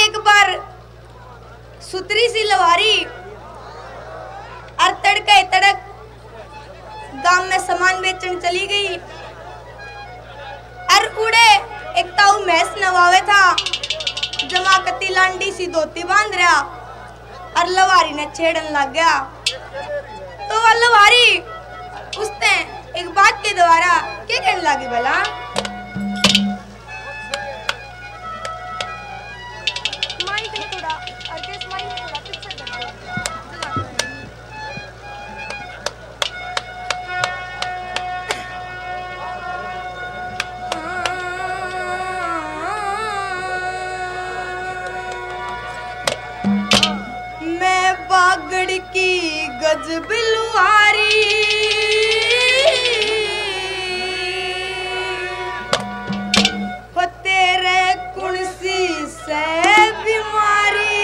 एक बार सुतरी सी लवारी और तड़के तड़क गांव में सामान बेचने चली गई और उड़े एक ताऊ भैंस नवावे था जमा कती लांडी सी धोती बांध रहा और लवारी ने छेड़न लग गया। तो वह लवारी उसने एक बात के द्वारा क्या कहने लगी भला? मैं बागड़ की गजब लुहारी हो तेरे कुणसी से बीमारी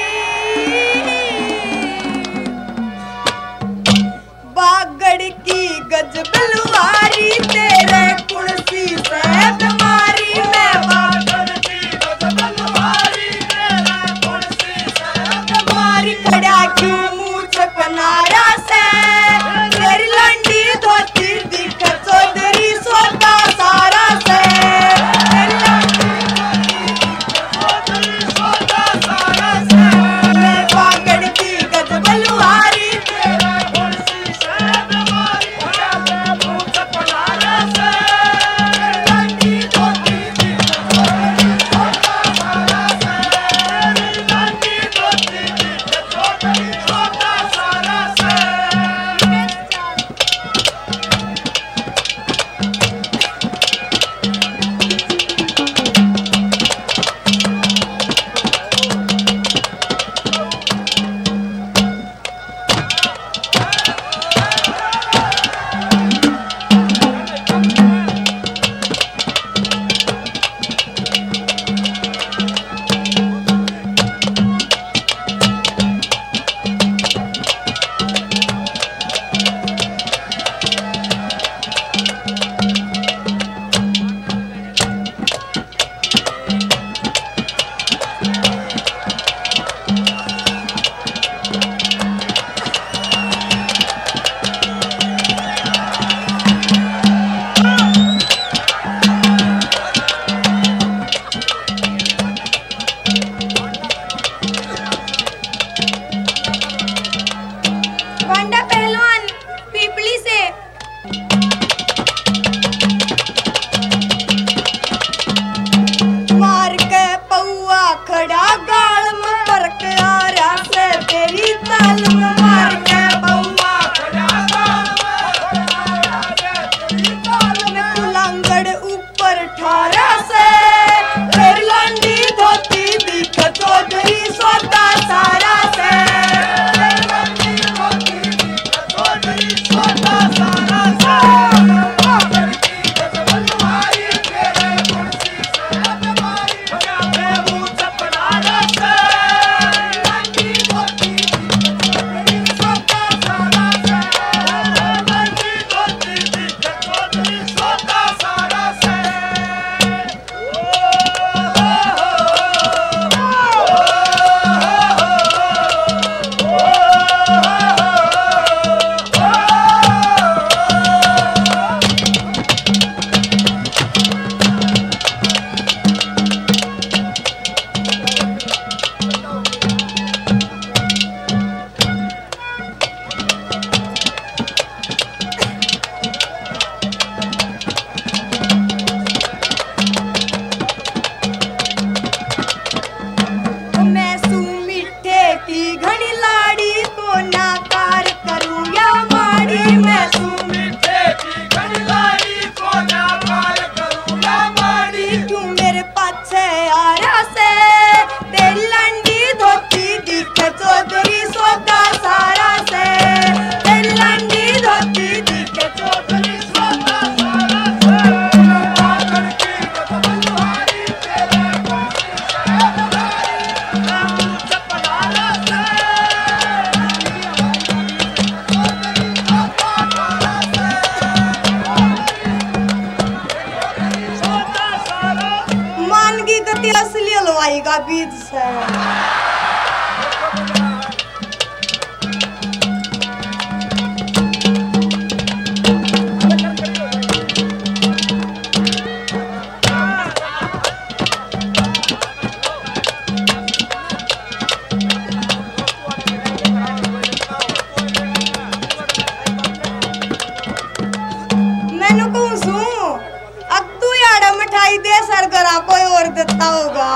बागड़ की गजब लुहारी तेरे कुणसी से बीमारी मैं बागड़ की गजब लुहारी तेरे कुणसी से बीमारी खड़ा क्यों मुंह छपनारा से तेरी लंडी धोती दिख चौधरी सोता सारा से तेरी लंडी धोती सोता सारा से मैं बागड़ की गजब लुहारी तेरे कुणसी से बीमारी मैं मुंह छपनारा से तेरी लंडी धोती दिख चौधरी सोता सारा से तेरी लंडी धोती दिख चौधरी सोता सारा से। बांडा पहलवान पीपली से मार के पौआ खड़ा गाल में परक आ रहा से तेरी ताल में मार के पौआ खड़ा गाल में आ रहा से तेरी ताल में कुलांगड़ ऊपर ठारा से तेरी लंडी धोती दिख चौधरी सोता सारा से तेरी लंडी धोती दिख चौधरी सोता सारा से बागड़ की गजब लुहारी तेरे कुणसी से बीमारी मैं मुंह छपनारा से तेरी लंडी धोती दिख चौधरी सोता सारा से तेरी लंडी धोती दिख चौधरी सोता सारा से। मैं सू मिठे की घनी लाड़ी को नाकार करूं या माड़ी मैं सू मिठे की घनी लाड़ी को नाकार करूं या माड़ी क्यों मेरे पाछे आ रहा से तेरी लंडी धोती दिख चौधरी सोता सारा से तेरी लंडी धोती दिख चौधरी सोता सारा से बागड़ की गजब लुहारी तेरे कुणसी से बीमारी मैं मुंह छपनारा से मानगी गतिया असली हलवाई का बीज से। मैंने कहूँ सू अब तू यार मिठाई दे सरगरा कोई और देता होगा।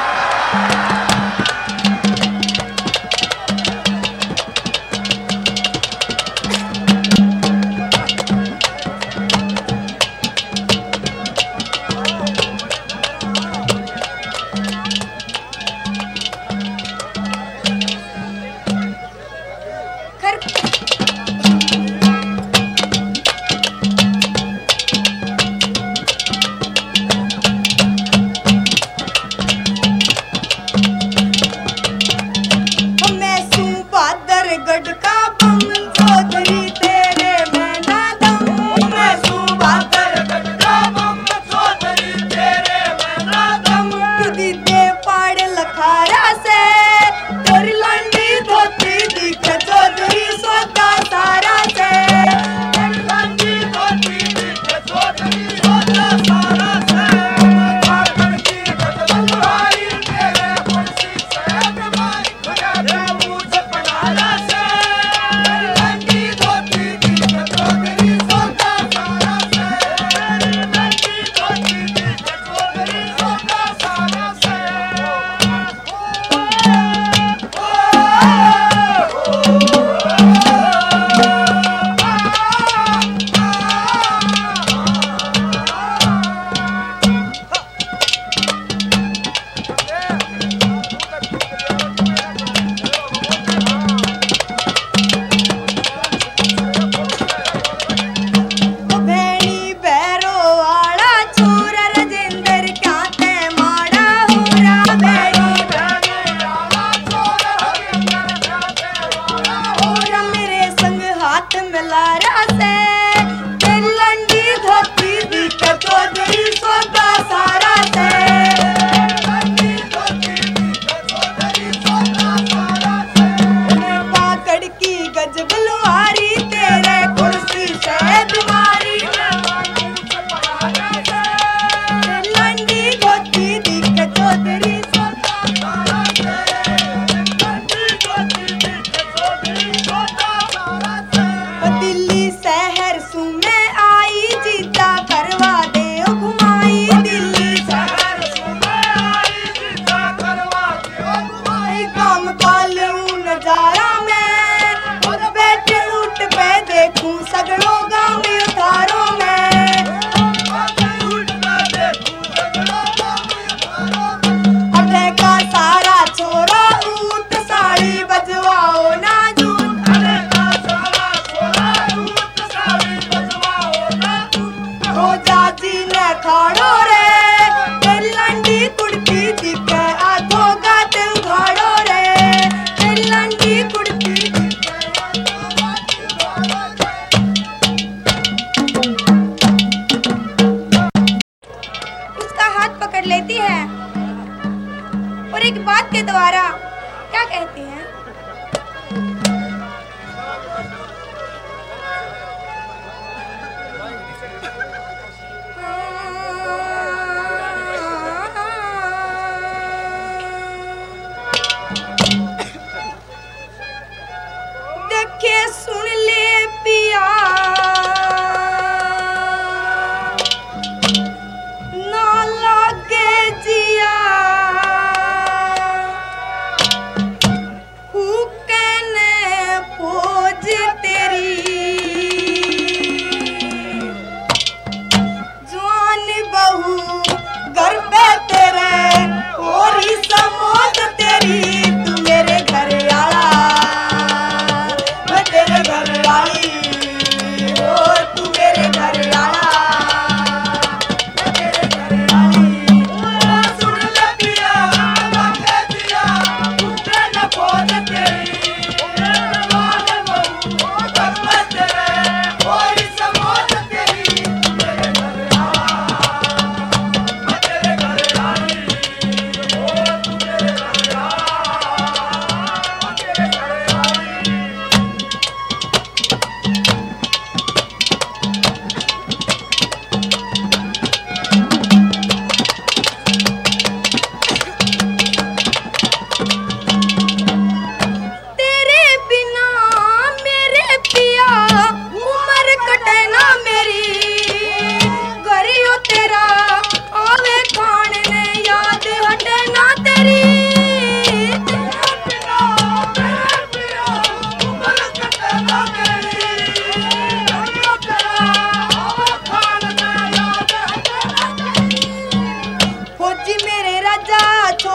के द्वारा क्या कहती हैं? देखे सुन ले पिया ना लागे जिया खोज तेरी जवान बहू घर पे तेरे और ही समोद तेरी तू मेरे घर आला मैं तेरे घर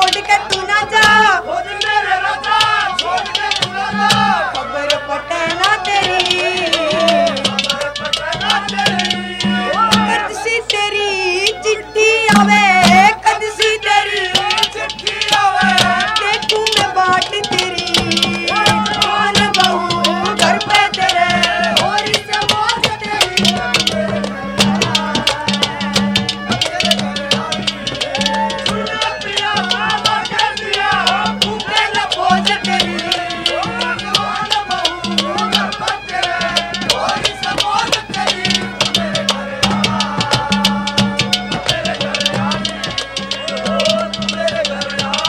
छोड़ के तू ना जा, खोज मेरे राजा छोड़ के तू ना जा, खबर पटे ना तेरी, खबर पटे ना तेरी, कद सी तेरी चिट्ठी आवे, कद सी तेरी चिट्ठी आवे, देखूं मैं बाट तेरी, आन बहू घर पे तेरे और इस मौज तेरी, सुन पिया बाबा के दिया, भूखे न खोज तेरी, जवान बहू घर पर तेरे, और समोज तेरी, मेरे घर आ, मेरे घर आ, मेरे घर आ,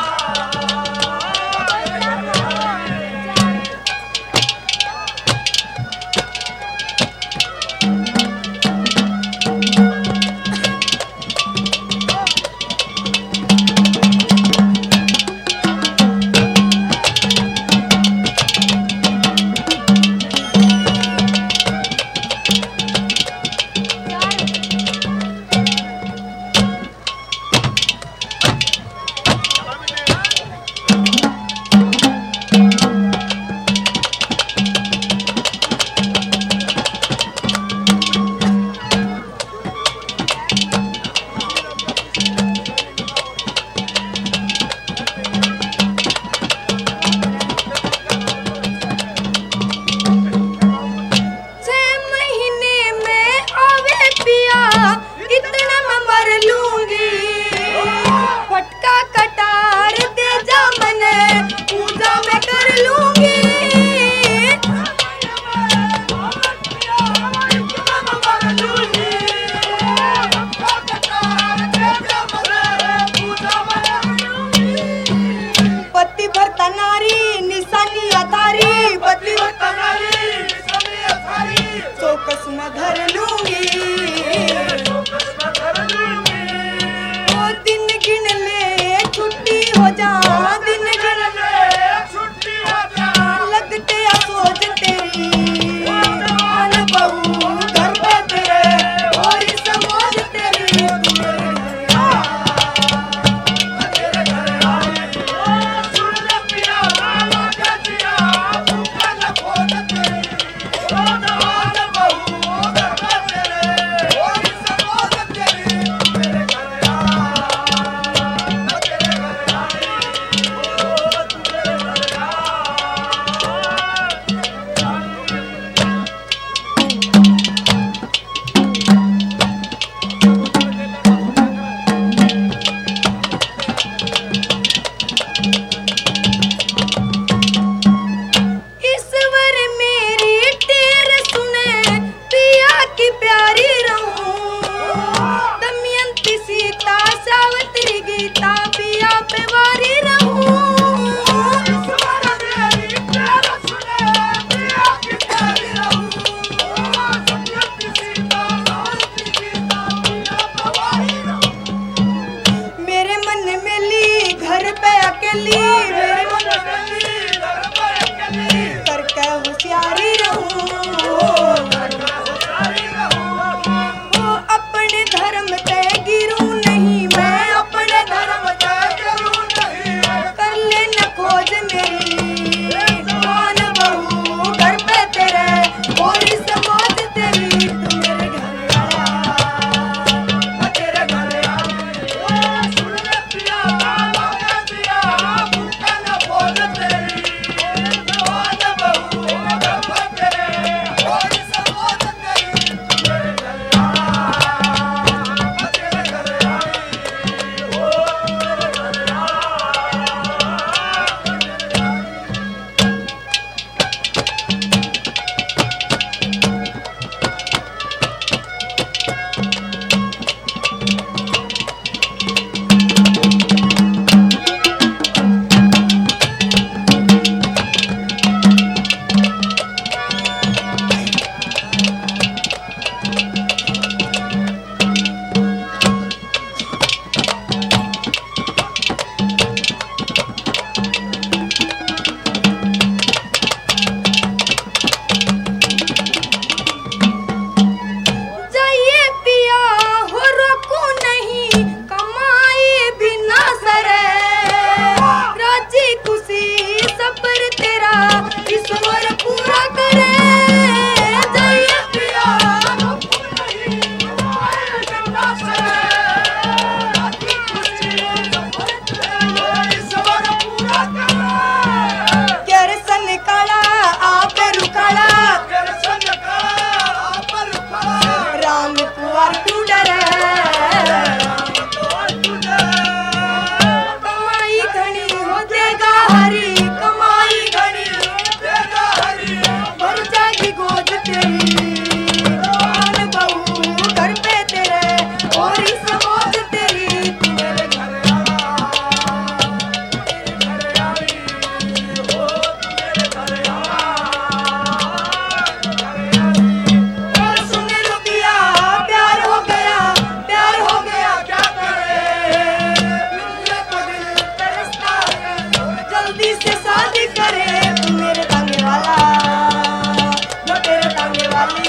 जल्दी से शादी करे तू मेरे तांगे वाला, जो तेरे तांगे वाली।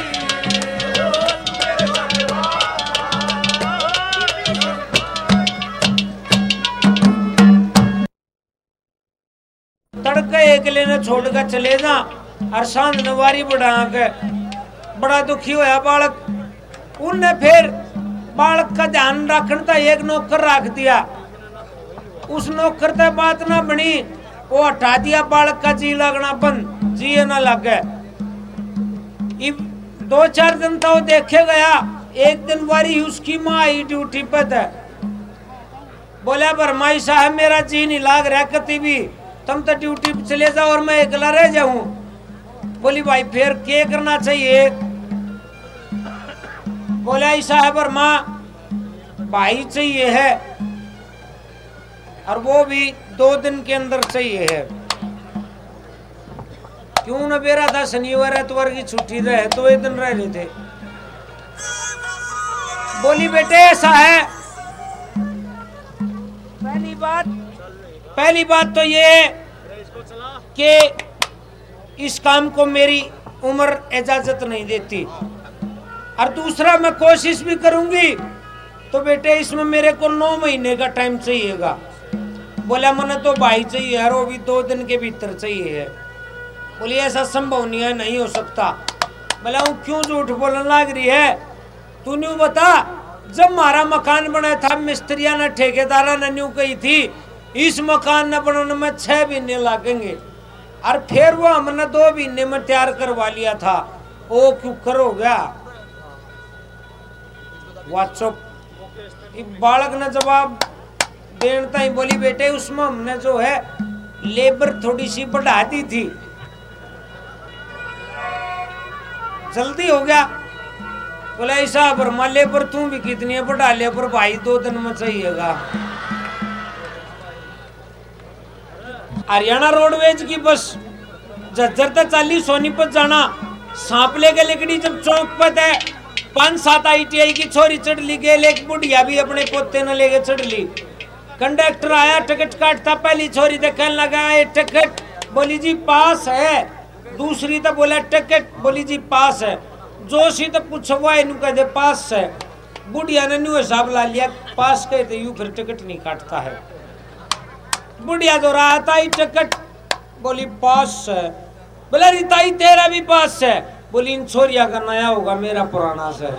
तड़के एकले ने छोड़ कर चले जा और सांझ नवारी बढ़ा के बड़ा दुखी होया बालक। उनने फिर बालक का ध्यान रखने का एक नौकर रख दिया। उस नौकर से बात ना बनी, वो हटा दिया बालक का जी लगना बंद, जिए ना लगे। 2-4 दिन तो देखे गया। एक दिन वारी उसकी माँ आई ड्यूटी पे थे। बोला भरमाई साहब मेरा जी नहीं लाग रहा कति भी, तुम तो ड्यूटी पे चले जाओ और मैं अकेला रह जाऊं। बोली भाई फिर क्या करना चाहिए? बोला ऐसा है वर्मा भाई चाहिए है और वो भी 2 दिन के अंदर चाहिए है। क्यों न बेरा था शनिवार एतवार की छुट्टी रहे तो 1 दिन रह रहे थे। बोली बेटे ऐसा है, पहली बात तो ये कि इस काम को मेरी उम्र इजाजत नहीं देती, और दूसरा मैं कोशिश भी करूंगी तो बेटे इसमें मेरे को 9 महीने का टाइम चाहिएगा। बोला मैंने तो भाई चाहिए यार, वो भी 2 दिन के भीतर चाहिए है। बोली ऐसा संभव नहीं है, नहीं हो सकता। बोला वो क्यों झूठ बोलने लग रही है? तू न्यू बता, जब हमारा मकान बना था मिस्त्रिया ने ठेकेदारा ने न्यू कही थी इस मकान न बनाने में 6 महीने लगेंगे, और फिर वो हमने 2 महीने में तैयार करवा लिया था। ओ क्यों करो गया व्हाट्सएप। बालक ने जवाब देता ही बोली बेटे उसमें हमने जो है लेबर थोड़ी सी बढ़ा दी थी, जल्दी हो गया। बोला ऐसा बर्मा लेबर तू भी कितनी है बढ़ा ले, पर भाई 2 दिन में चाहिएगा। हरियाणा रोडवेज की बस झज्जर तक चाली सोनीपत जाना, सांपले के लिकड़ी जब चौक पर है 5-7 ITI की छोरी चढ़ ली, गेल एक बुढ़िया भी अपने पोते न लेके चढ़ ली। कंडक्टर आया टिकट काटता, पहली छोरी देखने लगा ये टिकट, बोली जी पास है। दूसरी तो बोला टिकट, बोली जी पास है। जोशी तो पूछो हुआ इनू कह दे पास है। बुढ़िया ने न्यू हिसाब ला लिया, पास कहते यू फिर टिकट नहीं काटता है। बुढ़िया जो रहा था टिकट, बोली पास है। बोला रिताई तेरा भी पास है। बोली इन छोरिया का नया होगा मेरा पुराना से।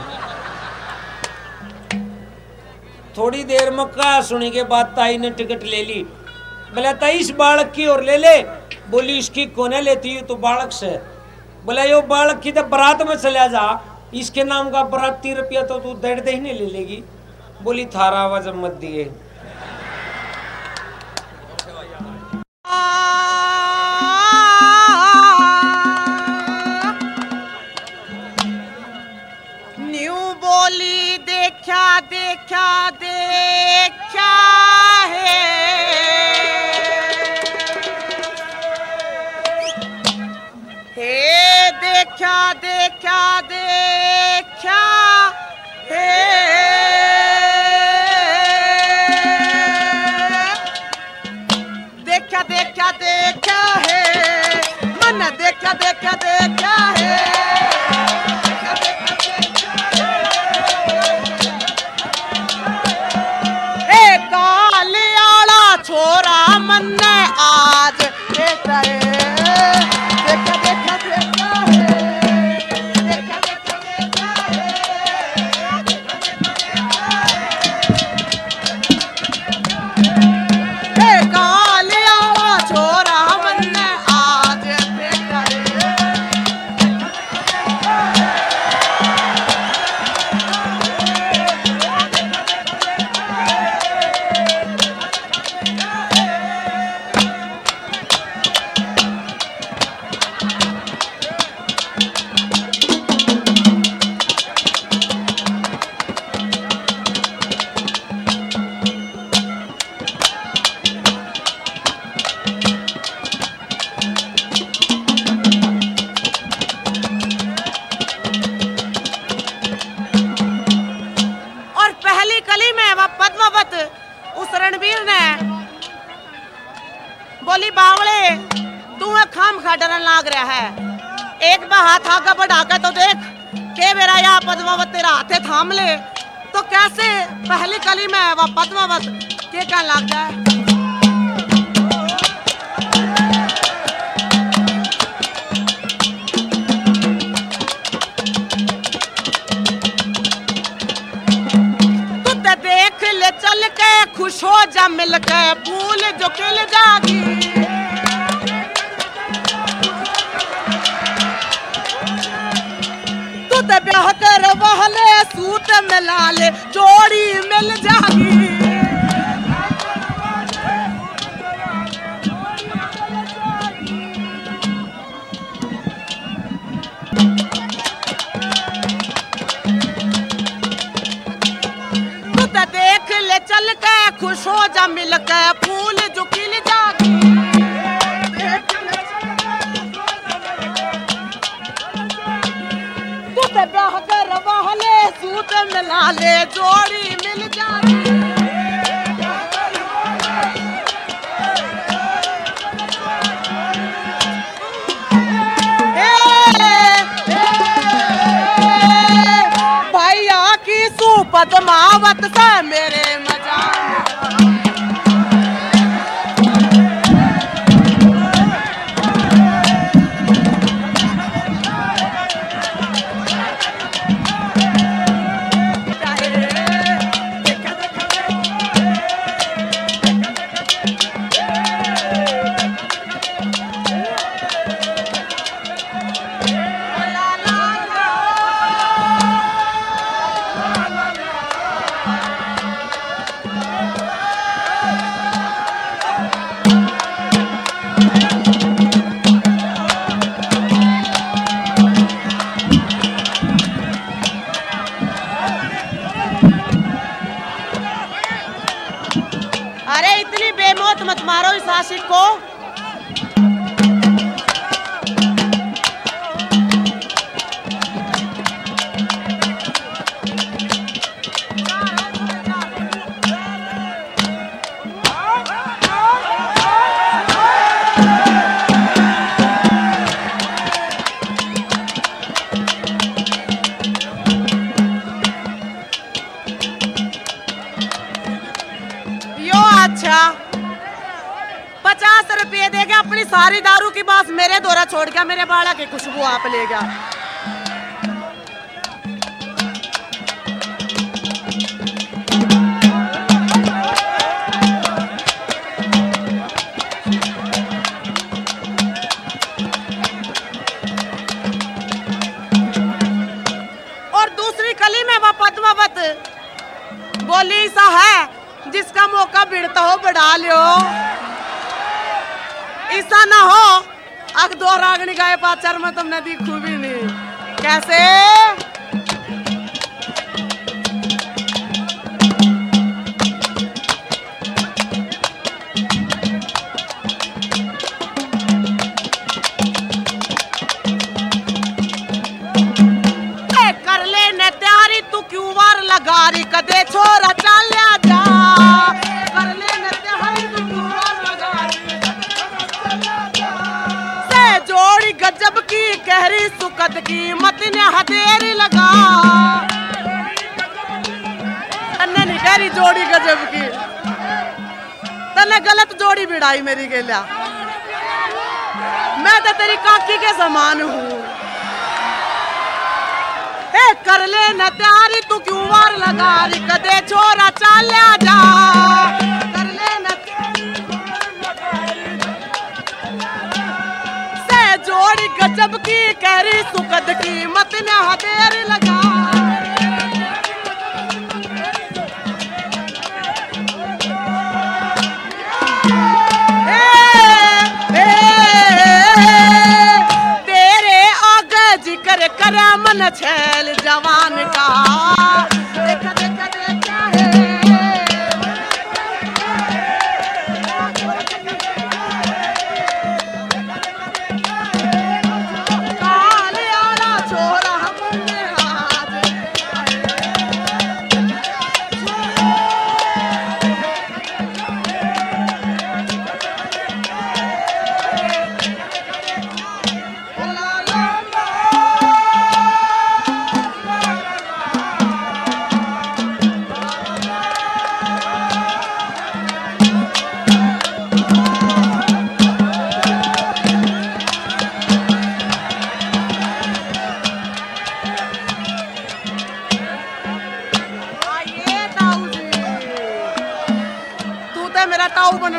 थोड़ी देर में कहा सुनी के बाद ताई ने टिकट ले ली। बोला ताई इस बालक की और ले ले। बोली इसकी कोने लेती है तो बालक से। बोला यो बालक की तो बारात में चला जा, इसके नाम का बराती रुपया तो तू 1.5 महीने ले लेगी। बोली थारा आवाज मत दिए। न्यू बोली देखा देखा देखा है, हे देखा देखा देखा है। बोली बावले तू खाम खा डरन लाग रहा है, एक बार हाथ आगे बढ़ा के तो देख के मेरा या पद्मावत तेरा हाथे थाम ले तो कैसे पहली कली में वह पद्मावत के क्या लाग जाए। देख ले चल के खुश हो जा मिल के भूल जो किल जागी, तू ते ब्याह कर वहले सूत मिला ले जोड़ी मिल जागी। देख ले चल के खुश हो जा मिल के फूल जो खिल जागी, तू ते ब्याह कर वहले सूत मिला ले जोड़ी मिल जागी। पद्मावत से मेरे मजा मत मारो इस आशिक को। अच्छा 50 रुपये देगा, अपनी सारी दारू की बात मेरे द्वारा छोड़ गया, मेरे बाड़ा की खुशबू आप ले गया। और दूसरी कली में वह पद्मावत बोली सा है जिसका मौका भिड़ता हो बढ़ा लियो, ऐसा ना हो अग दो रागनी गाय पाचर में तुमने दिखू भी नहीं। कैसे कर ले ने तैयारी तू क्यों वार लगा रही कदे छोरा चल जा, कर ले ने तैयारी तू क्यों वार लगा रही से जोड़ी गजब की कहरी सुकत की मत ने हदेरी लगा। तन्ने नहीं कहरी जोड़ी गजब की, तन्ने गलत जोड़ी बिड़ाई मेरी गेल्या, मैं तो तेरी काकी के समान हूँ। कर ले न तैयारी तू क्यों वार लगा रही कदे छोरा चल जा, कर ले न से जोड़ी गजब की कहरी सुकद की मत ने हदेर लगा। जिक्र करे मन छैल जवान का, देख देख देख है काले आला छोरा हमने हाथ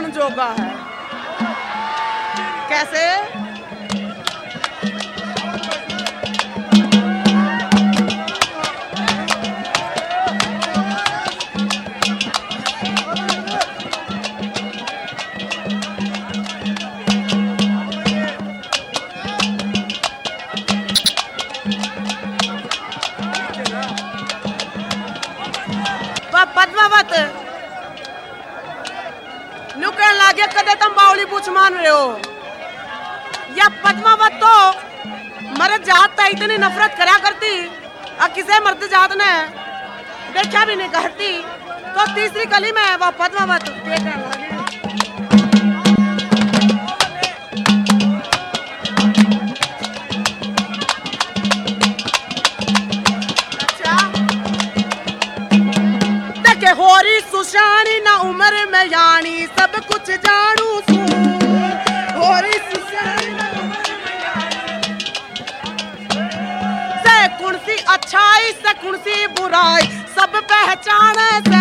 सुनन जोगा है। कैसे? पद्मावत न्यू कहने लागे कदे तुम बावली पूछ मान रहे हो। या पद्मावत तो मर्द जात तो इतनी नफरत करा करती और किसे मर्द जात ने देखा भी नहीं करती। तो तीसरी कली में वो पद्मावत देखने लगी। होरी सुशानी ना उम्र में यानी सब कुछ जानू सू। होरी सुशानी ना उम्र में यानी से कुणसी अच्छाई से कुणसी बुराई सब पहचाने से।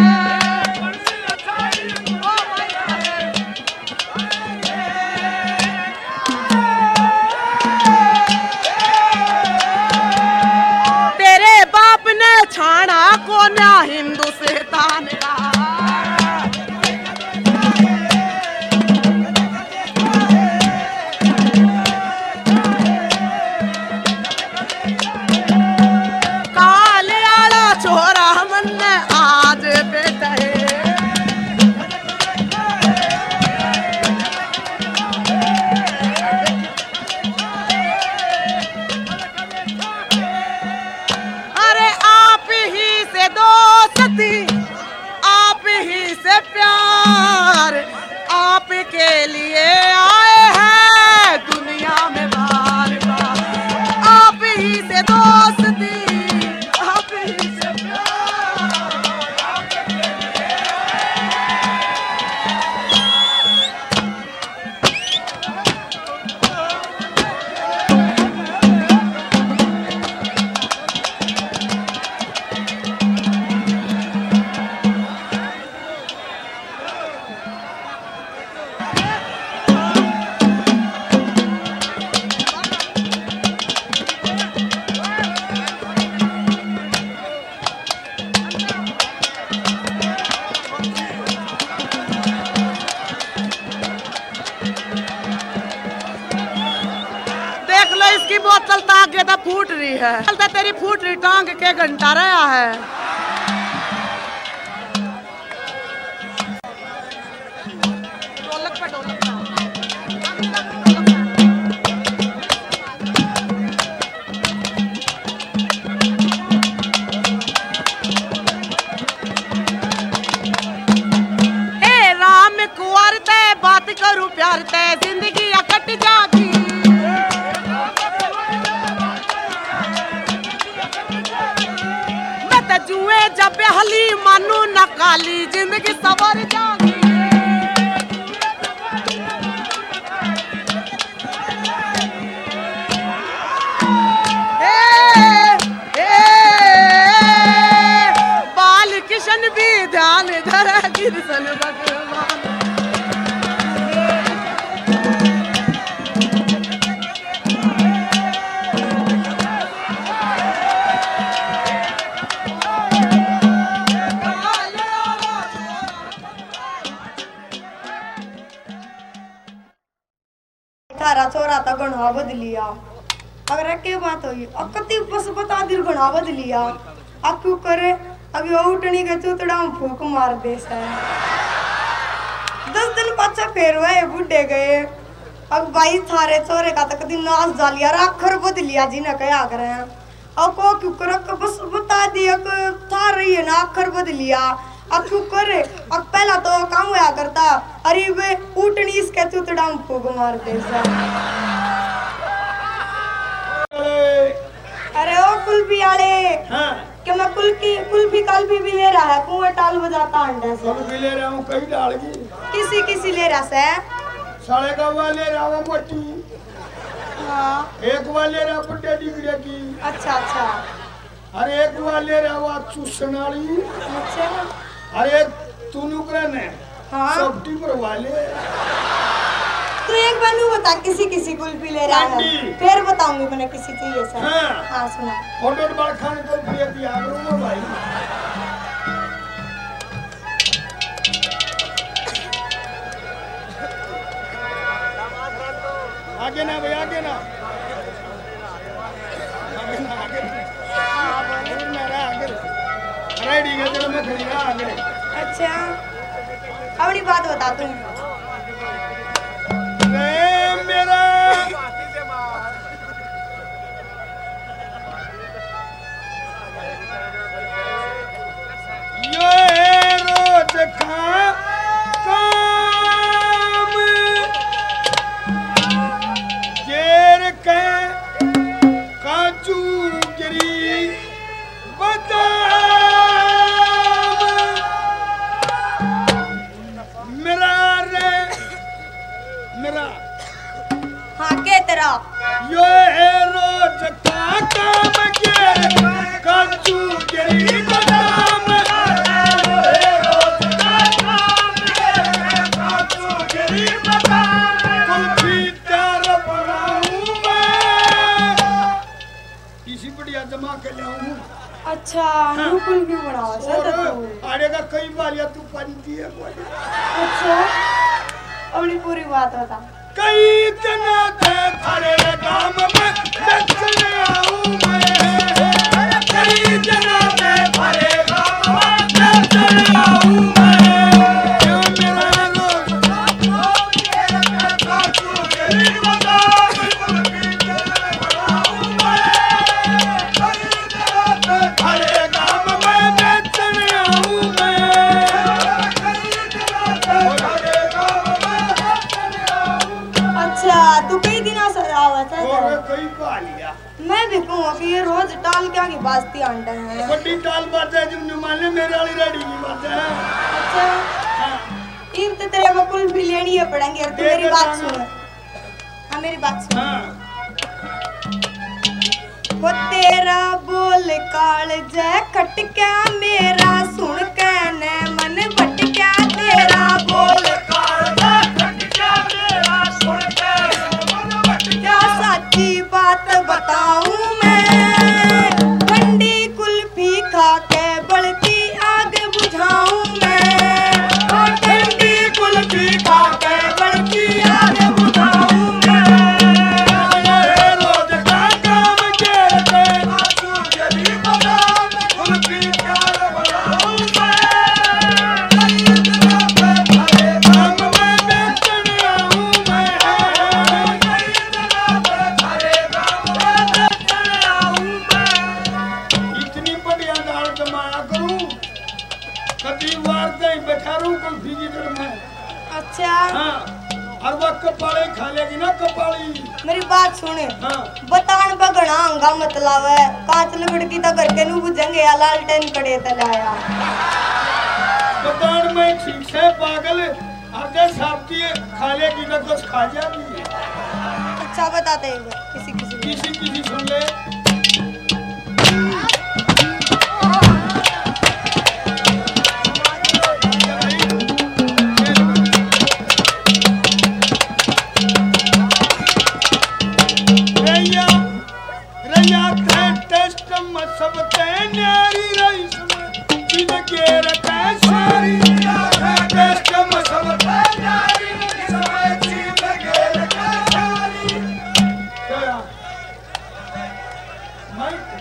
तेरे बाप ने छाना को ना हिंदू से तानेरा। काले आला छोरा मन ने आज बेटा है। अरे आप ही से दोस्ती आप ही से प्यार आपके लिए आए हैं दुनिया में बार बार। आप ही से दोस्ती आप ही से प्यार। देख लो इसकी बोतल ताके तो फूट रही है। चलता तेरी फूट रही टांग के घंटा रहा है। ढोलक पे ढोलक पे। ए राम कुंवर ते बात करूं प्यार ते जिंदगी कट जागी। मैं तो जुए जब हली मानू न काली जिंदगी सवर जागी। बाल किशन भी ध्यान धरा गिरसन भगवान। थारा छोरा तो गणा बदलिया। अगर के बात हुई अकती बस बता दिल गणा बदलिया। अब क्यों करे अभी उठनी के चूतड़ा फूक मार दे से। 10 दिन पाछा फेर हुए बुढ़े गए। अब भाई थारे छोरे का तक दिन नाच जालिया राखर बदलिया जी ने कया करे। अब को क्यों करे बस बता दिया कि थार रही है ना अखर बदलिया। अब क्यों करे अब पहला तो काम हुआ करता अरे वे उठनी इसके चूतड़ा फूक मार दे से। अरे ओ कुल्फी वाले कि मैं कुल्फी कल्फी भी ले रहा है कुआं टाल बजाता अंडा से। भी ले रहा हूँ कहीं डाल की किसी ले रहा से साढ़े का वाले रहा हूँ मोटी। हाँ एक वाले रहा बुड्ढे डिगरे की। अच्छा अच्छा। अरे एक वाले रहा चूसनाली। अच्छा अरे तू नुकरे ने हाँ। सब टिपर वाले तू एक बार नू बता किसी किसी कुल्फी ले रहा है, आंटी। फिर बताऊंगी मैंने किसी चाहिए सर। हाँ। हाँ सुना। फोटो बार खाने को फिर दिया करूंगा भाई। आगे ना भाई, आगे ना, आगे ना, आगे ना, आगे रेडी है चलो मैं खड़ी रहा आगे। अच्छा अपनी बात बता तू। मेरा ये रोज का काम गेर के काजू गिरी बादाम मेरा रे मेरा हाँ के तेरा ये रोज का काम गेर काजू गिरी बादाम ये रोज का काम गेर काजू गिरी बादाम कुल्फी तैयार बनाऊं मैं इसी बढ़िया जमा के लाऊं। अच्छा नू कुल्फी बनाओ सर तू। और आड़े का कई बार या तू पंती है बोले अच्छा अपनी पूरी बात बता। कई दिन थे थारे काम में देखने आऊं मैं कई दिन थे थारे काम में देखने आऊं मैं क्यों मेरा रोज काजू गिरी बादाम कुल्फी तैयार बनाऊं मैं कई दिन थे थारे काम में देखने आऊं मैं कई दिन थे थारे काम में देखने आऊं। अच्छा तू कई दिनों से आवत है और तो? कई पा लिया मैं भी कहूँ कि ये रोज टाल के आगे बाजती आंटा है। बड़ी टाल बात है जो माने मेरे वाली रेडी की बात है। अच्छा इन तो तेरे को कुल्फी लेनी है पड़ेंगे और तू मेरी बात सुन। हाँ मेरी बात सुन। वो तेरा बोल काल जय खटक्या मेरा सुन के ने मन भटक्या तेरा बोल काल जय खटक्या मेरा सुन के मन भटक्या साची बात बताऊं मैं ठंडी कुल्फी खा के बलती आग बुझाऊं मैं ठंडी कुल्फी खा के बलती आग बुझाऊं मैं रोज का काम गेर के काजू गिरी बादाम कुल्फी तैयार बनाऊं मैं कई दिन पे थारे काम में देखने आऊं मैं कई दिन पे थारे काम में देखने आऊं मैं इतनी बढ़िया दाल जमाया करूं कभी वार नहीं बैठा रहूं कुल्फी की तरह मैं। अच्छा हाँ और वो कपाले खा लेगी ना कपाली। मेरी बात सुने हाँ बतान बगड़ा अंगा मतलब है कांच लुगड़की तो करके नू बुझेंगे या लालटेन कड़े तलाया। दुकान में ठीक से पागल आधे साहब खा लेगी ना कुछ खा जाती है। अच्छा बताते हैं एक बार, किसी किसी को। किसी किसी सुन ले रैया रैया टेस्ट में सब ते न्यारी रईस में जिन के रखा सारी टेस्ट में सब ते न्यारी रईस में जिन के रखा सारी क्या माइक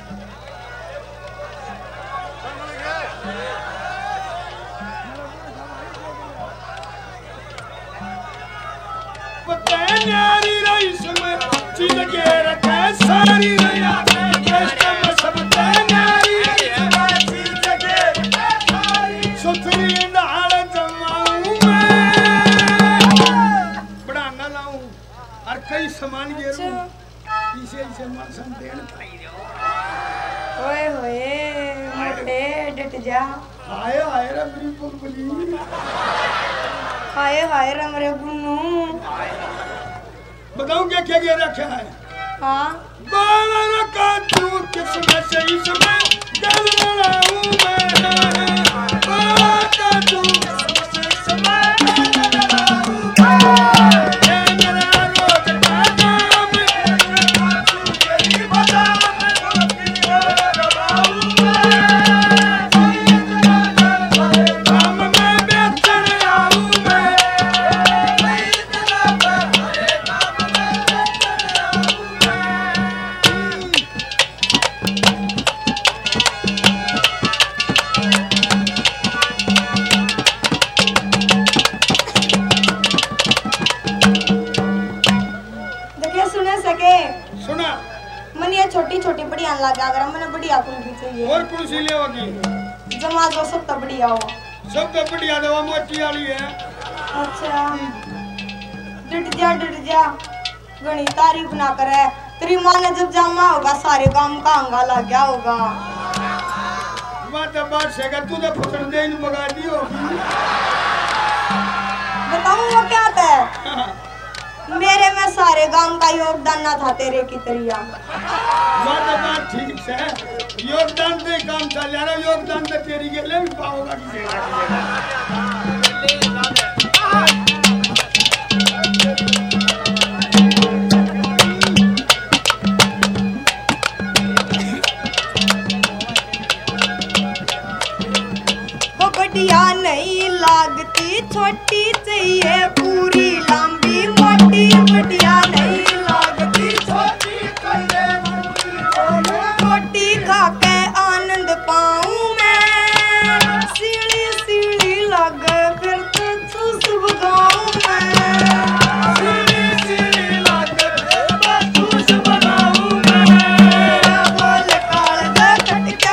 पते न्यारी रईस में जिन के रखा सारी रैया टेस्ट में सब ते न्यारी रईस में जिन के रखा सारी सुथरी डाल जमाऊं मैं बढ़ाना लाऊं और कई सामान गेरूं इसे इसे मासन देन खाई जाओ। ओए होए मोटे डट जा हाय हाय रे मेरी बुलबुली हाय हाय रे मेरे गुन्नू। बताऊं क्या क्या रखा है। हाँ बालन का दूर किसमें से इसमें गल लाऊं मैं बालन का दूर किसमें से इसमें छोटी छोटी बढ़िया लगा अगर मैंने बढ़िया कुल्फी चाहिए और कुर्सी ले होगी जमा दो सब तो बढ़िया हो सब तो बढ़िया दवा मोटी वाली है अच्छा डट जा घनी तारीफ ना करे तेरी माँ ने जब जामा होगा सारे काम का अंगा लग गया होगा बात बात से अगर तू तो फसल दे इन मगा दी होगी बताऊँ वो क्या था मेरे में सारे गांव का योगदान ना था तेरे की तरिया बात ठीक है योगदान दे काम चल रहा योगदान तो तेरी के लिए भी पाओगा वो बढ़िया नहीं लागती छोटी चाहिए पूरी लंबी मोटी बढ़िया नहीं लागती छोटी रोटी खा के आनंद पाऊं मैं सीढ़ी सीढ़ी लगे फिर तो चूस बगाऊं मैं सीढ़ी सीढ़ी लाके चूस बनाऊं मैं बोल काल दे कट जा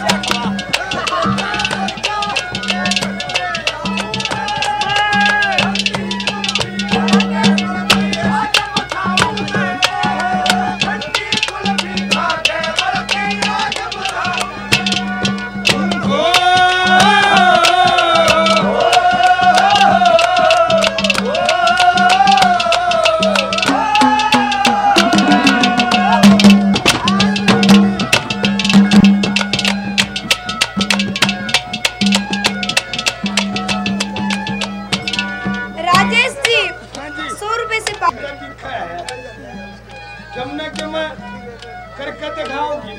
राजेश जी हाँ जी 100 रुपए से लिखा है जमने के मैं करके दिखाओगी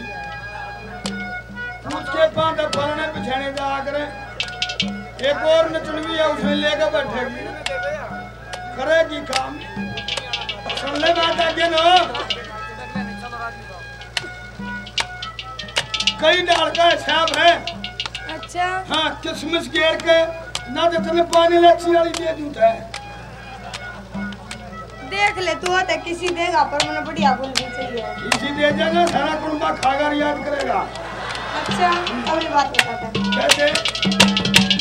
उसके बाद पलने बिछाने जा करे एक और नचनवी है उसमें लेकर बैठेगी करेगी काम सुन ले बात आगे ना कई डाल का हिसाब है अच्छा हाँ किसमिस घेर के ना तो तुम्हें पानी लच्छी वाली दे दूँ है देख ले तू होता किसी देगा पर मैंने बढ़िया कुल्फी चाहिए इसी दे जाना सारा कुंबा खाकर याद करेगा अच्छा अगली बात बताता है कैसे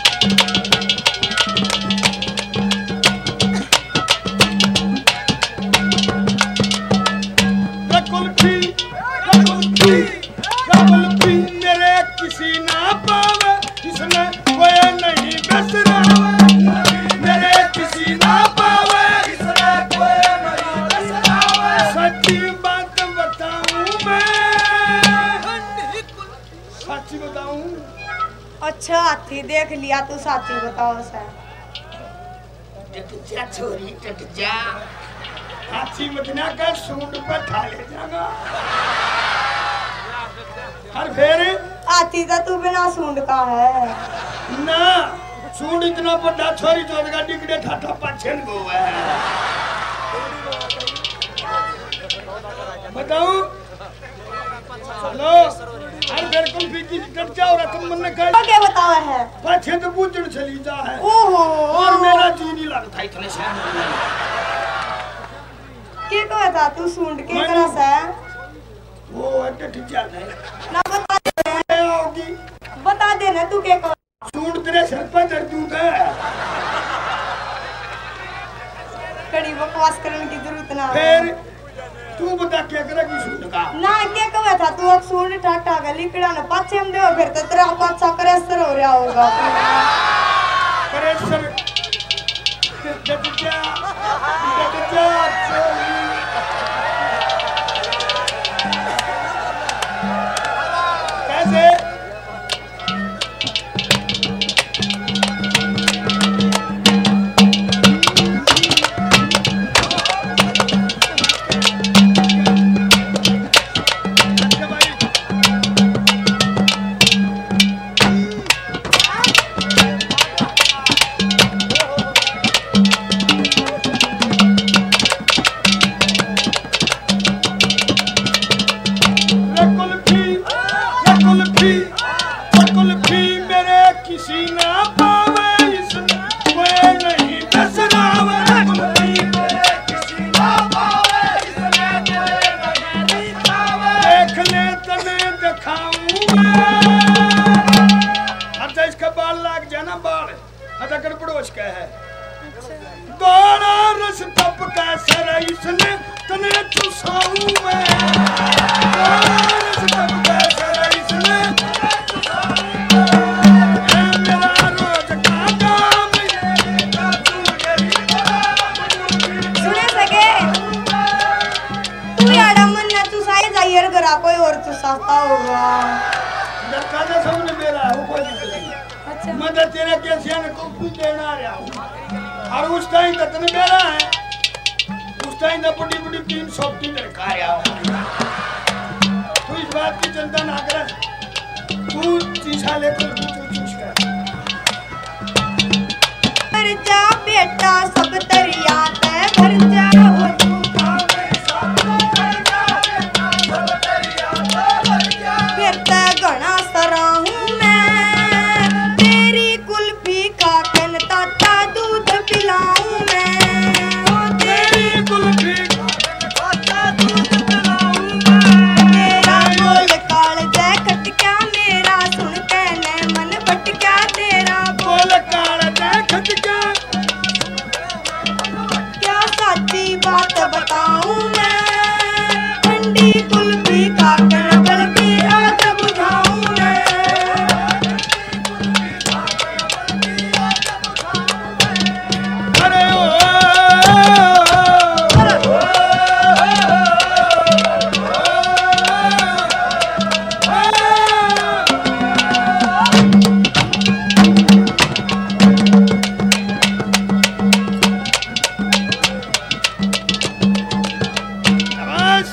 कुल्फी मेरे किसी ना पावे इसमें कोई नहीं बस रहा मेरे किसी ना पावे इसमें कोई नहीं बस रहा सच्ची बात बताऊं मैं सच्ची बताऊं अच्छा हाथी देख लिया तू साथी बताओ सर टट छोरी टट जा हाथी मतना का सूट पर खा ले जागा हर फेर हाथी तो तू बिना सूंड का है ना सूट इतना बड़ा छोरी चोद का डिगड़े ठाठा पाछन गो है बताऊं चलो हर फेर कुल्फी की टट जाओ रकम मन कर तो क्या बतावा है पाछे तो बूझड़ चली जा है ओहो और मेरा जी नहीं लगता इतने से के कहा था तू सूंड के करा से वो टट जा है ना बता दे आओगी बता दे ना तू के कहा सूट तेरे सर पर चढ़ दूंगा कड़ी बकवास करने की जरूरत ना है फिर तू बता क्या करेगी सूट का ना क्या कहा था तू अब सूंड ठाठा का लिकड़ा ना पाछे हम देव फिर तो तेरा पाछा करेस्तर हो रहा होगा करे सर डट जा कैसे अदा कर पड़ोस का है गाना रस टप कैसे इसने तने चुसाऊं मैं गाना रस टप कैसे इसने मेरा रोज का काम ये तू गरी सुने सके तू याडा मन ना तू साई जायर करा कोई और तू साता होगा धक्का दे सबने मेरा हो कोई दिक्कत नहीं अच्छा मैं तो तेरे कैसे ने को कुछ देना रहा हूं और उस टाइम तक ने मेरा है उस टाइम ना बड़ी बड़ी 300 की लड़का आया तू इस बात की चिंता ना कर तू शीशा लेकर तू चूस कर भर जा बेटा सब दरिया ते भर जा वो तू खावे फिर ते घना सराहूं मैं तेरी कुल्फी खाकन ताता दूध पिलाऊं मैं तेरी कुल्फी मेरा बोल काल जै खटका मेरा सुन के ने मन भटका तेरा बोल काल दे खटका क्या साची बात बताऊं मैं ठंडी कुल्फी खाकर बल्कि आग बुझाऊं मैं अरे ओ बस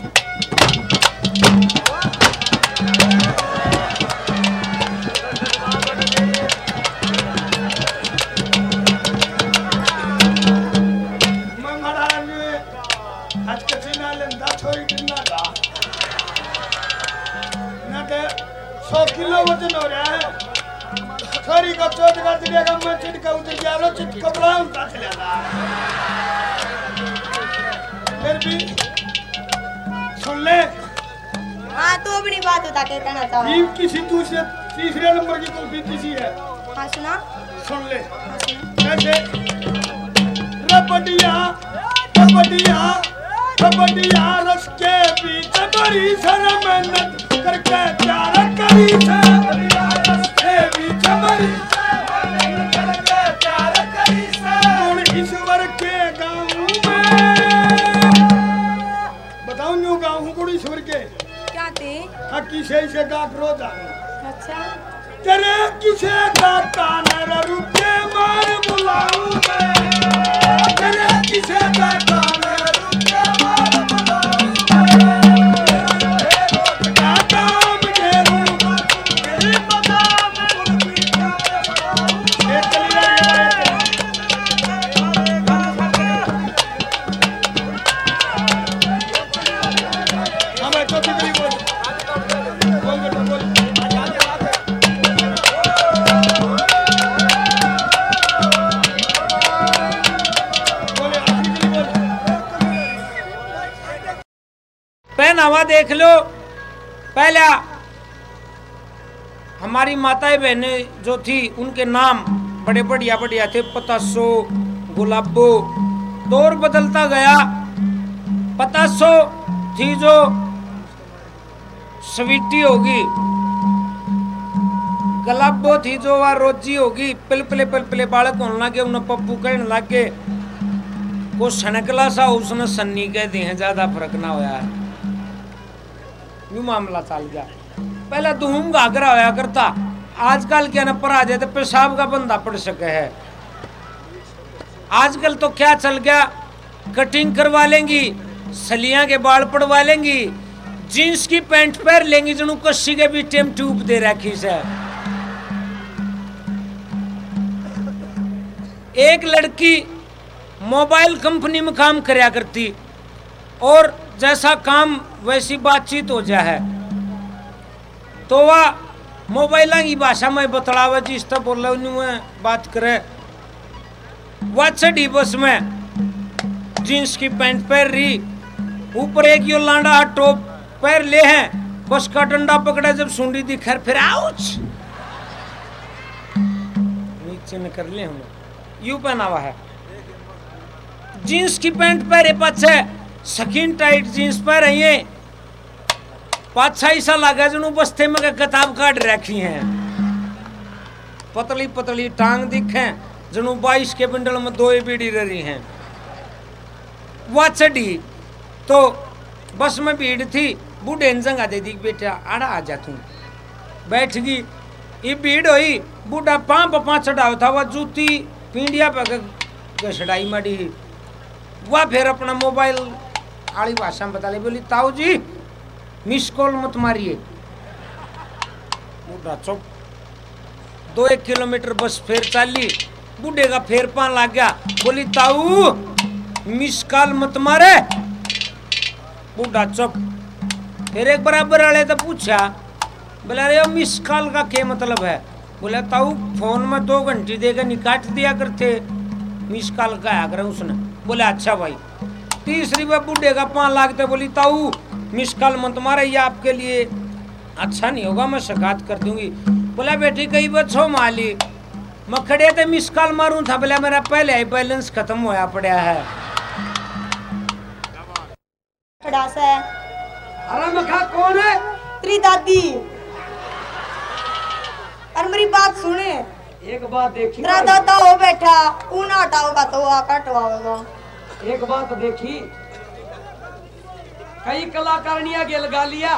मंगळाने आज कशी ना लेंदा थोड़ी कितना था ना के 100 किलो वजन हो रहा है थोड़ी का चोट का दिलेगा मैं चिटका उतर जा लो चिट कपड़ा उठा चलेगा फिर भी सुन ले हाँ तू अपनी बात बता के कहना चाहो ये किसी दूसरे तीसरे नंबर की कुल्फी किसी है हाँ सुना सुन ले हाँ सुना कैसे रबड़िया रबड़िया रबड़िया रस के बीच बड़ी सर मेहनत करके प्यार करी से रस के बीच बड़ी मेहनत करके प्यार करी से गुण ईश्वर के गाँव में बताऊं न्यू गाँव हूँ गुण ईश्वर के क्या थे हकी से गाक रोज आऊं अच्छा तेरे किसे का कानर रुके मार बुलाऊं मैं तेरे किसे का कानर रुके मार बुलाऊं मैं क्या काम घेरूं तेरी बदाम कुल्फी क्या बनाऊं ये चली हाँ मैं चौथी करी बोल बेटा बोल पहनावा देख लो। पहला हमारी माताएं बहनें जो थी उनके नाम बड़े बढ़िया बढ़िया थे, पतासो, गुलाबो। दौर बदलता गया। पतासो थी जो स्वीटी होगी, गुलाबो थी जो वह रोजी होगी। पिलपले बालक होने लगे, उन्हें पप्पू कहने लगे। को सनकला सा उसने सन्नी कह दी है, ज्यादा फर्क ना होया है। यूं मामला चल गया। पहले धूम घाघरा होया करता, आजकल क्या न पर आ जाए तो पेशाब का बंदा पड़ सके है। आजकल तो क्या चल गया, कटिंग करवा लेंगी, सलियां के बाल पड़वा लेंगी, जींस की पैंट पहन लेंगी, जनू कस्सी के भी टेम ट्यूब दे रखी से। एक लड़की मोबाइल कंपनी में काम करया करती और जैसा काम वैसी बातचीत हो जाए तो वह मोबाइल की भाषा में बतलावे, जिस तरह बोला में बात करे। वह चढ़ी बस में, जींस की पैंट पहन रही, ऊपर एक यो लांडा टॉप पैर ले हैं, बस का डंडा पकड़ा, जब सुंडी दिखर फिर आउच चिन्ह कर ले हम यू पहना हुआ है जींस की पैंट पहरे पाछे सकिन टाइट जींस पहन रही है पाछा ऐसा लगा जनू बस्ते में किताब काट रखी है पतली पतली टांग दिखे जनू 22 के बंडल में 2 बीड़ी रही हैं वह चढ़ी तो बस में भीड़ थी बूढ़े ने जंगा दे दी बेटा आड़ा आ जा तू बैठ गई ये भीड़ हुई बूढ़ा पाँ चढ़ाव था वह जूती पींडिया पे घसड़ाई मड़ी वह फिर अपना मोबाइल आड़ी भाषा में बता ले बोली ताऊ जी मिस कॉल मत मारिए बूढ़ा चुप 2-1 किलोमीटर बस फिर चाली बूढ़े का फेर पान लग गया बोली ताऊ मिस कॉल मत मारे बूढ़ा चुप फिर एक बराबर वाले तो पूछा बोला अरे मिस कॉल का क्या मतलब है बोला ताऊ फोन में 2 घंटे देकर निकाट दिया करते मिस कॉल का आया कर उसने बोला अच्छा भाई तीसरी बार बूढ़े का पान लागते बोली ताऊ मिस कॉल मत मारे ये आपके लिए अच्छा नहीं होगा मैं शिकायत कर दूंगी बोला बेटी कई बच्चों माली मैं खड़े थे मिस कॉल मारूं था बोला मेरा पहले ही बैलेंस खत्म होया पड़ा है खड़ा से अरे मखा कौन है तेरी दादी और मेरी बात सुने एक बात देखी तेरा दादा हो बैठा ऊन हटाओगा तो वो कटवाओगा एक बात देखी कई कलाकारियां गिल गा लिया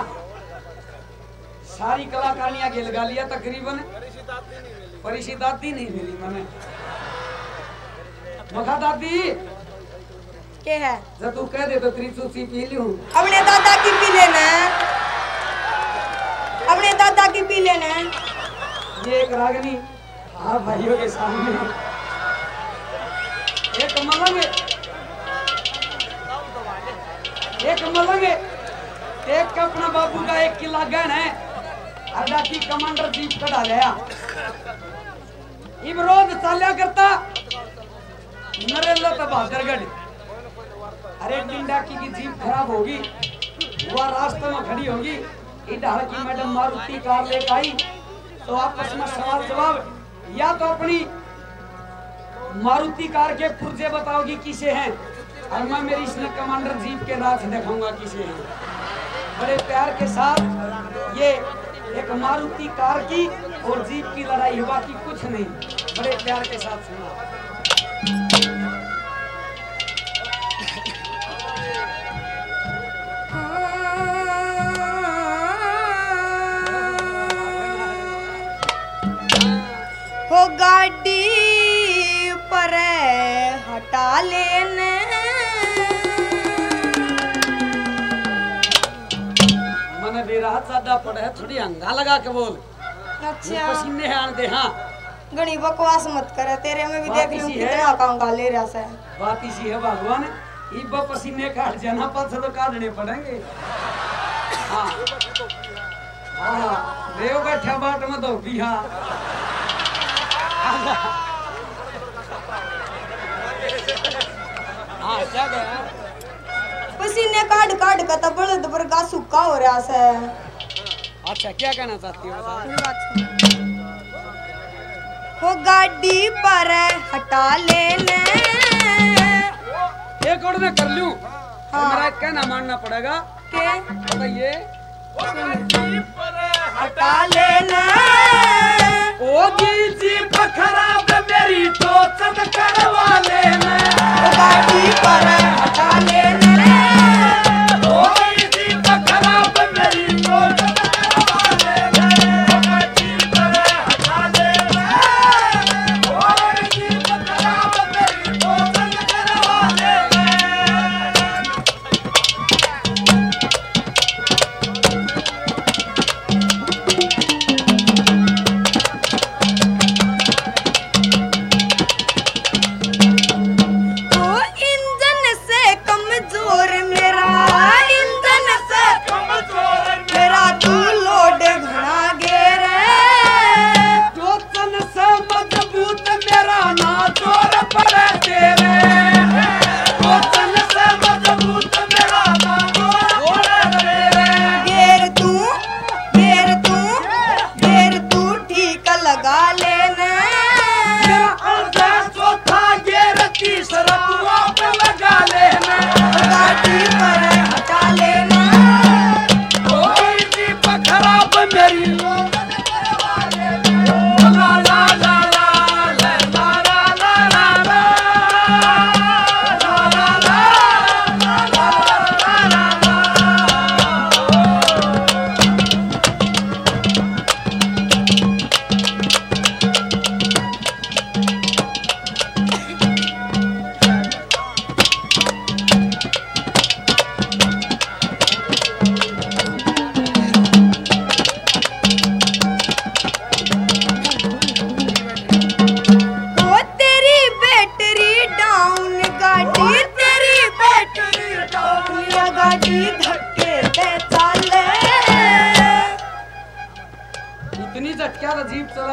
सारी कलाकारियां गिल गा लिया तकरीबन परिशी दादी नहीं मिली मैंने मखा दादी के है जब तू कह दे तो तेरी सूसी पी लूं अपने दादा की पी लेना अपने दादा की पी लेना ये एक रागनी हाँ भाइयों के सामने एक मलंग एक अपना बाबू का 1 किला गहन है अड्डा की कमांडर जीप कटा लिया इमरोज चाल्या करता नरेंद्र बहादुरगढ़ अरे दिन डाकी की जीप खराब होगी वह रास्ते में खड़ी होगी इधर की मैडम मारुति कार लेकर आई तो आपस में सवाल जवाब या तो अपनी मारुति कार के पुर्जे बताओगी किसे हैं और मैं मेरी इसने कमांडर जीप के रात दिखाऊंगा किसे हैं बड़े प्यार के साथ ये एक मारुति कार की और जीप की लड़ाई है बाकी कुछ नहीं बड़े प्यार के साथ सुना हो गाड़ी पर हटा लेने मन बेरात ज्यादा पड़ा है थोड़ी हंगा लगा के बोल अच्छा पसीने आन दे हाँ घनी बकवास मत करे तेरे में भी बात देख लूं इसी है। कितना कांगा ले रहा से बात इसी है भगवान इब पसीने काट जाना पत्थर तो काटने पड़ेंगे हाँ हाँ देव बैठा बाट में दो भी हाँ हाँ क्या गया पसीने काट काट का तो बड़े पर का सूखा हो रहा से अच्छा क्या कहना चाहती हो बता? हो गाड़ी पर हटा लेने एक और मैं कर लूं हाँ। मेरा कहना मानना पड़ेगा के बताइए हटा लेना ओ जी खराब मेरी तो चट करवा लेना हो गाड़ी पर हटा लेना ओ जी खराब मेरी तो चट करवा लेना जी पर हटा लेना ओ जी खराब मेरी तो चट करवा लेना तो इंजन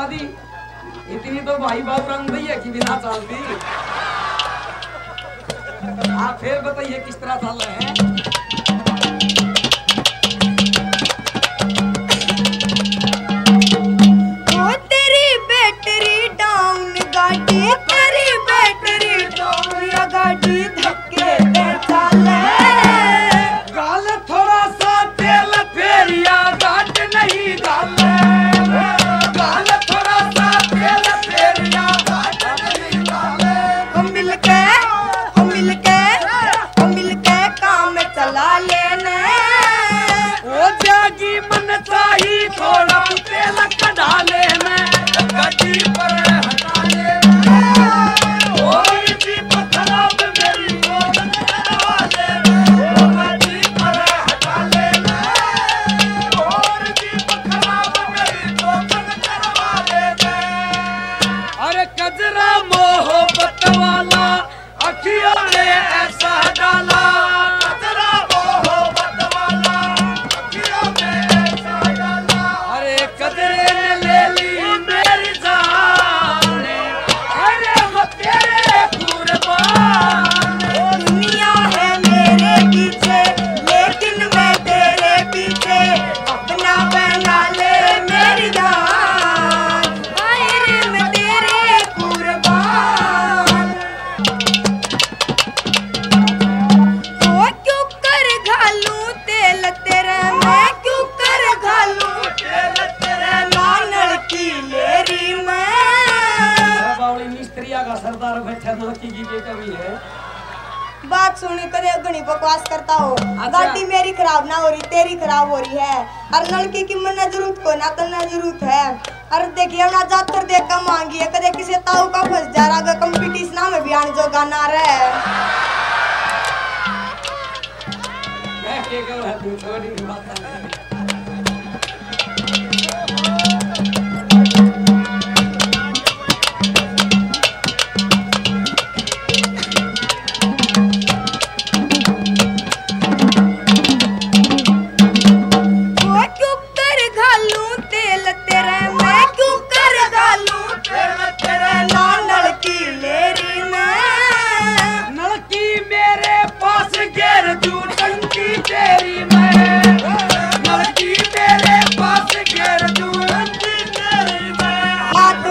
दी इतनी तो भाई बाप रंग भैया की बिना चलती। आप फिर बताइए किस तरह चल रहे हैं। ओ तेरी बैटरी डाउन गाड़ी, तेरी बैटरी डाउन या गाड़ी धक्के दे चले। गाल थोड़ा सा तेल फेरिया घाट नहीं गाले। गाल थोड़ा सा तेल फेरिया घाट नहीं गाले। हम मिलके काम चला लेने। ओ जागी मन चाही थोड़ा तेल कढ़ा लेने। गड्डी पर हटा लेने। ओ दीप खराब मेरी मोहन करवा लेने। ओ गड्डी पर हटा लेने। और दीप खराब मेरी मोहन करवा लेने। अरे कजरा मोहब्बत वाला अखियों ने ऐसा डाला। कजरा मोहब्बत वाला अखियों ने ऐसा डाला। अरे कजरे ने ले ली मेरी जान। अरे वो तेरे कुर्बान। दुनिया है मेरे पीछे लेकिन मैं तेरे पीछे। अपना बना ले मेरी जान, हाय रे मैं तेरे कुर्बान। ओ क्यों कर घालूं तेल तेरे, मैं क्यों कर घालूं तेल तेरे। नानड़ की लेरी मैं। बावली मिस्त्रिया का सरदार बैठा नौकी की कमी है। बात सुनी करे घनी बकवास करता हो। अच्छा। गाड़ी मेरी खराब ना हो रही, तेरी खराब हो रही है। और लड़की की मन जरूरत को ना तो ना जरूरत है। और देखिए ना जातर देख का मांगी है, कदे किसी ताऊ का फंस जा रहा कंपटीशन में भी आने जो गाना रहे। मैं क्या कहूँ तू छोटी बात नहीं। वो क्यों कर घालूं तेल तेरे, मैं क्यों कर घालूं तेल तेरे। नानड़ की लेरी मैं। नलकी मेरे पास घेर दू टंकी तेरी मैं। नलकी मेरे पास घेर दू टंकी तेरी मैं। हाथ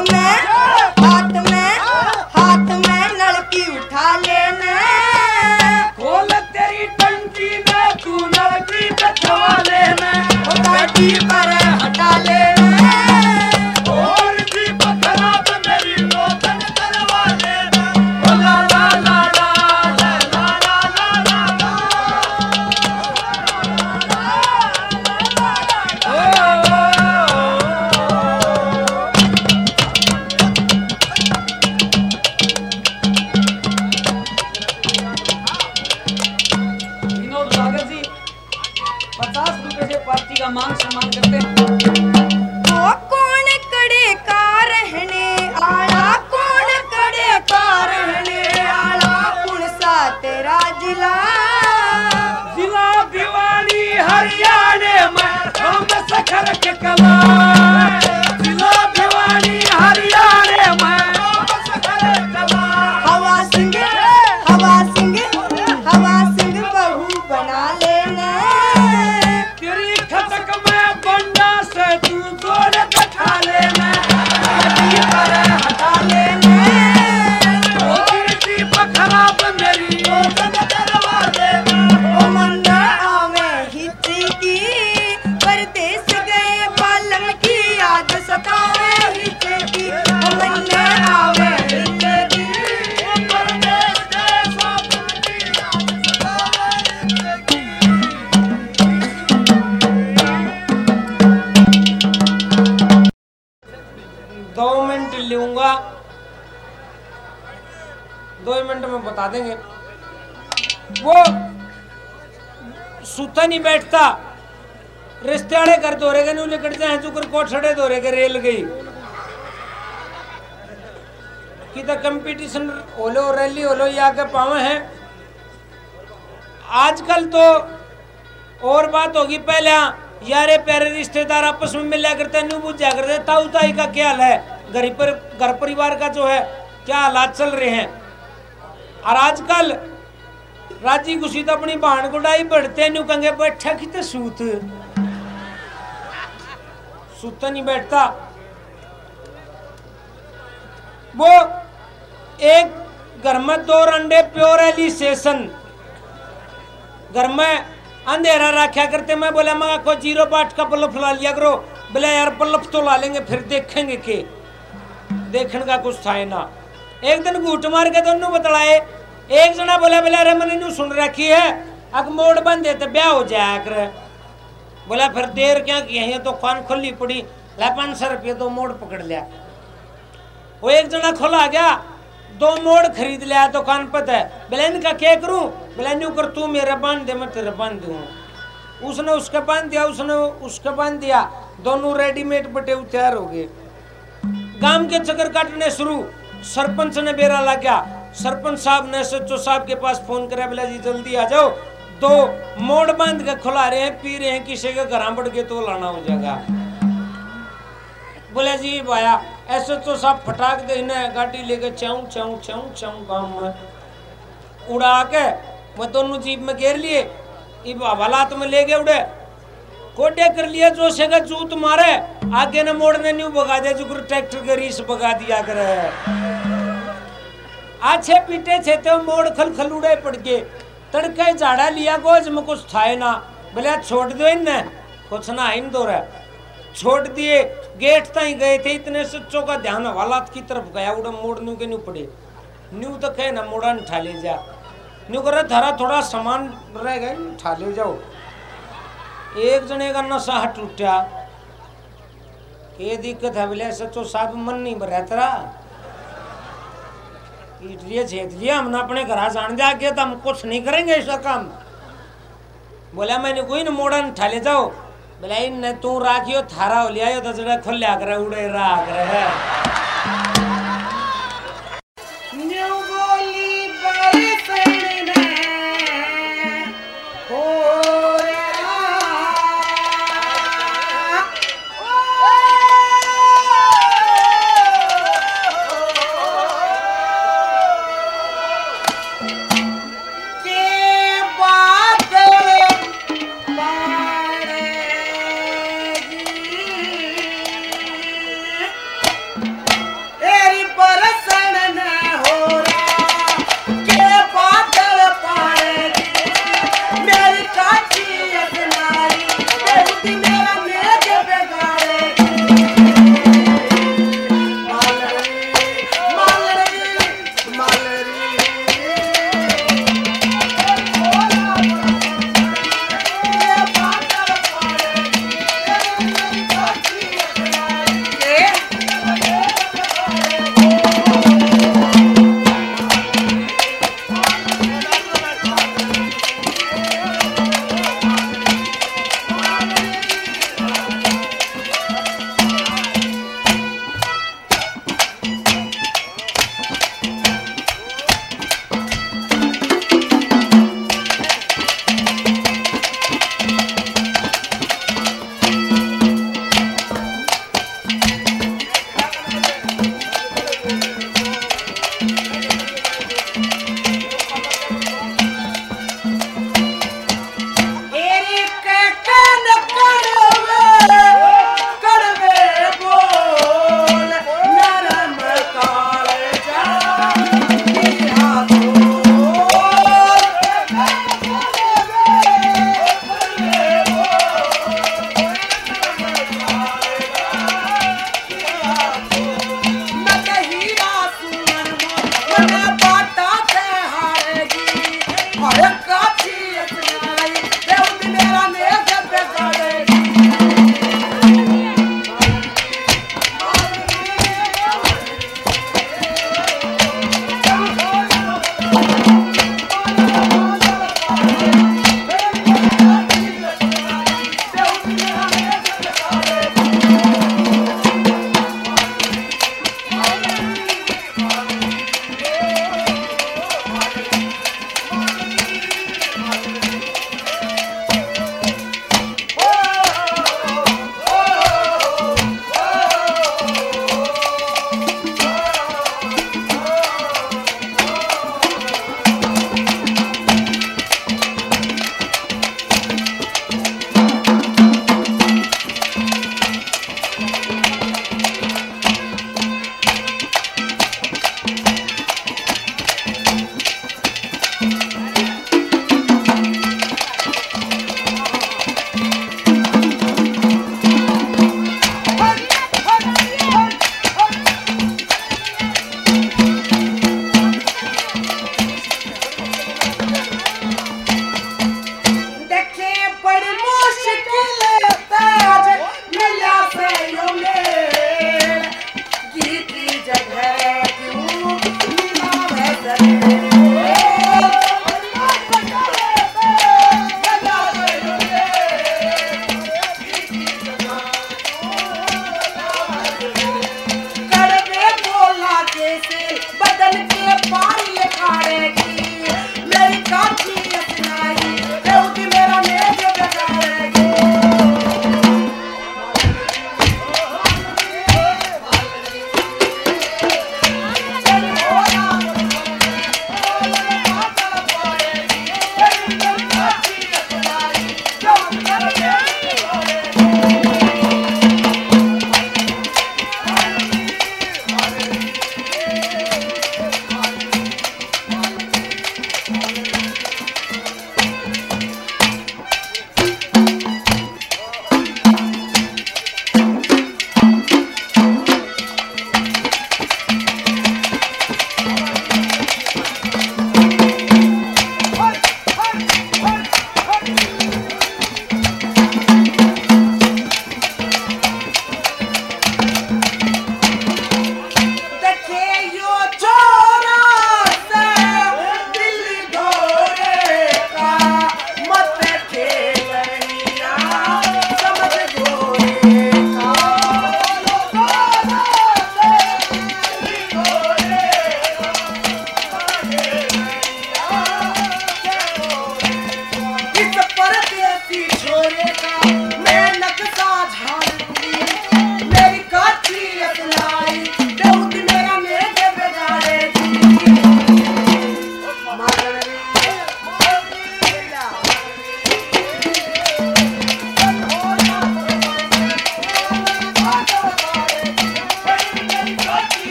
में लड़की उठा लेने। खोल तेरी टंकी में तू नलकी बिछवा लेना। ओ गाड़ी पर हटा लेने। और दीप खराब मेरी मोहन करवा लेना। ओ ला ला ला ला ला ला ला ला ला। विनोद सागर जी 50 रुपए से पार्टी का मान सम्मान करते हैं। वो कौन कड़े का रहने आला, कौन कड़े का रहने आला। कौन सा तेरा जिला। जिला भिवानी हरियाणा में हम सखर के कला। जिला भिवानी हरियाणा में हम सखर के कला। हवा सिंह बहू बना लेने। तेरी खतक में बंडा से तू जोड़ बैठा लेना। गड्डी पर हटा लेना। ओ दीप खराब मेरी मोहन करवा लेना। ओ मन आवे हिची की, परदेस गए बालम की याद सतावे हिची की। ओ मन आवे हिची की। ओ परदेस गए बालम की याद सतावे हिची की। 2 मिनट लूंगा, 2 मिनट में बता देंगे। वो सुता नहीं बैठता, रिश्ते वाले घर दौरे के नहीं लेकर जाए चुकर कोठड़े दौरे के रेल गई कि तो कंपटीशन होलो रैली होलो ये आके पावे हैं। आजकल तो और बात होगी, पहले यारे प्यारे रिश्तेदार आपस में मिला करते न्यू बुझा करते ताऊ ताई का क्या हाल है, घर परिवार का जो है क्या हालात चल रहे हैं। और आजकल राजी खुशी तो अपनी बहन को डाई बढ़ते न्यू कहेंगे बैठा कितने सूत नहीं बैठता। वो एक घर में 2 अंडे प्योर एलिसेशन घर में अंधेरा रखा करते। मैं बोला मैं को 0 का बल्ब ला लिया करो। बोला यार बल्ब तो ला लेंगे फिर देखेंगे के देखने का कुछ था ना। एक दिन घूट मार के दोनों बतलाए। एक जना बोला बोला अरे मैंने न्यू सुन रखी है अग मोड़ बंद है तो ब्याह हो जाया कर। बोला फिर देर क्या की है तो कान खुली पड़ी ला 500 रुपये तो मोड़ पकड़ लिया। वो एक जना खुला गया 2 मोड़ खरीद लिया तो कान पता है। बोला इनका क्या करूं। बोला न्यू कर तू मेरा बांध दे मैं तेरा बांध दूं। उसने उसका बांध दिया उसने उसका बांध दिया दोनों रेडीमेड बटे तैयार हो गए। गांव के चक्कर काटने शुरू। सरपंच ने बेरा ला गया। सरपंच साहब ने सचो साहब के पास फोन करा। बोला जी जल्दी आ जाओ 2 मोड़ बांध के खुला रहे हैं पी रहे हैं किसी के घर बढ़ के तो लाना हो जाएगा। बोले जी भाया ऐसे तो सब फटाक दे गाड़ी लेके चाऊ चाऊ चाऊ चाऊ गाँव में उड़ा के मैं दोनों जीप में घेर लिए हवालात में ले गए उड़े कोटे कर लिया जो से का जूत मारे आगे न मोड़ने न्यू भगा दे जो ट्रैक्टर के रीस भगा दिया करे। आछे पीटे थे तो मोड़ खल खल उड़े पड़ के तड़के झाड़ा लिया गोज में कुछ था ना। बोले छोड़ दो इन कुछ ना इन दो रहा छोड़ दिए। गेट तक गए थे इतने सच्चों का ध्यान हवालात की तरफ गया उड़ा मोड़ न्यू के न्यू पड़े न्यू तो कहे ना मोड़ा उठा ले जा न्यू कर धरा थोड़ा सामान रह गए उठा ले जाओ। एक जने का नशा टूटा ये दिक्कत है। बोले सचो साहब मन नहीं भरा तेरा इसलिए छेद लिया हमने अपने घर जान जाके तो हम कुछ नहीं करेंगे ऐसा काम। बोला मैंने कोई न मोड़ा उठा ले जाओ। बोला इन तू राखियो थारा हो लिया तो जरा खुल लिया कर उड़े राख रहे